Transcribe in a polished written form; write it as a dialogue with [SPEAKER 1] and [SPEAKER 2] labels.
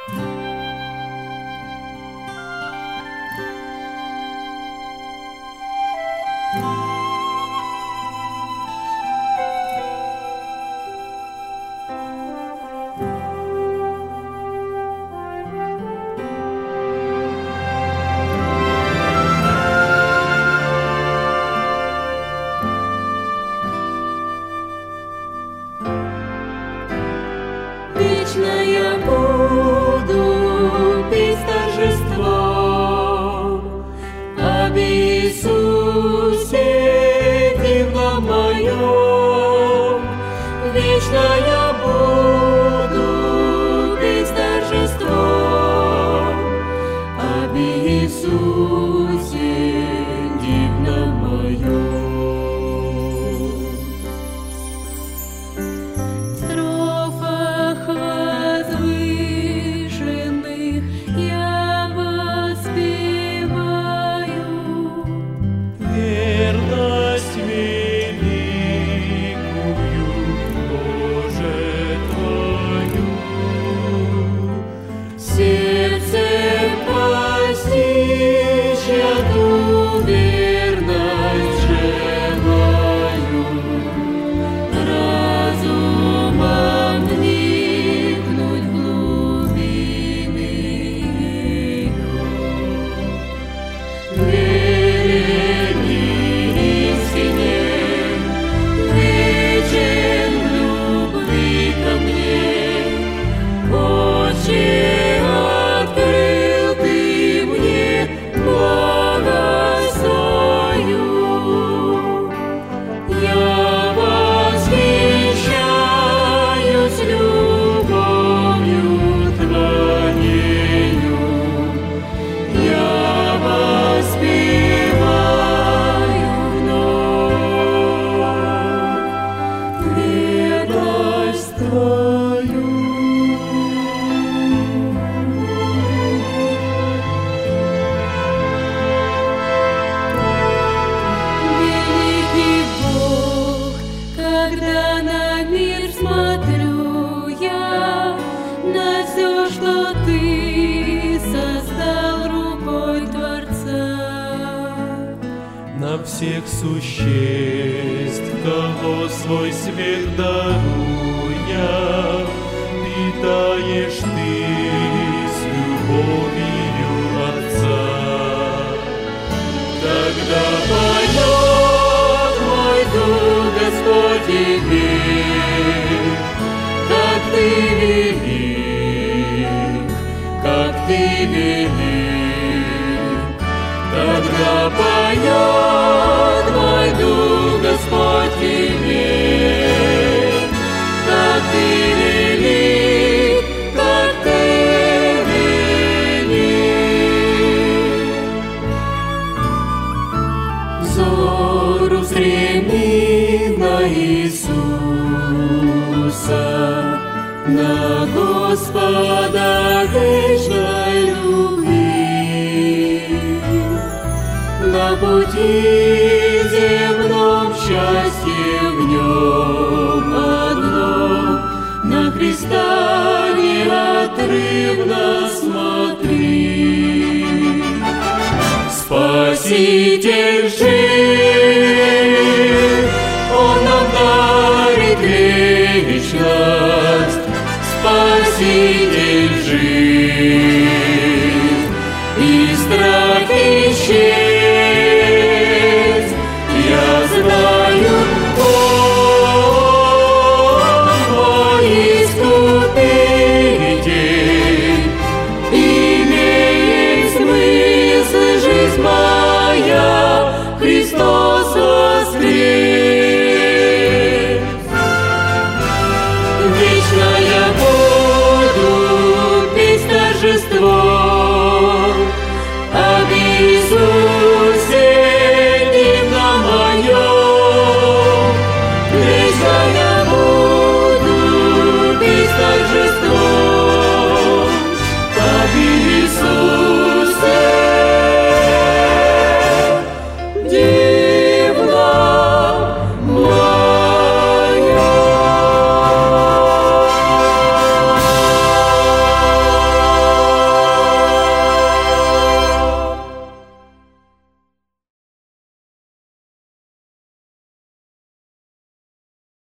[SPEAKER 1] Вечно я буду петь торжеством об Иисусе дивном моем. Вечно я буду петь торжеством об Иисусе дивном моем.
[SPEAKER 2] На всех существ, кого свой свет даруя, питаешь ты с любовью Отца. Тогда поет мой дух, Господь, тебе, как ты велик, как ты велик. Тогда поет мой дух, Господь, тебе, как ты велик, как ты велик. Взор устреми на Иисуса, на Господа вечной любви. На пути земном счастье в нем одном, на Христа неотрывно смотри. Спаситель жив, Он нам дарит вечность. Спаситель жив, и страх исчез. Христос воскрес! Вечно я буду петь торжеством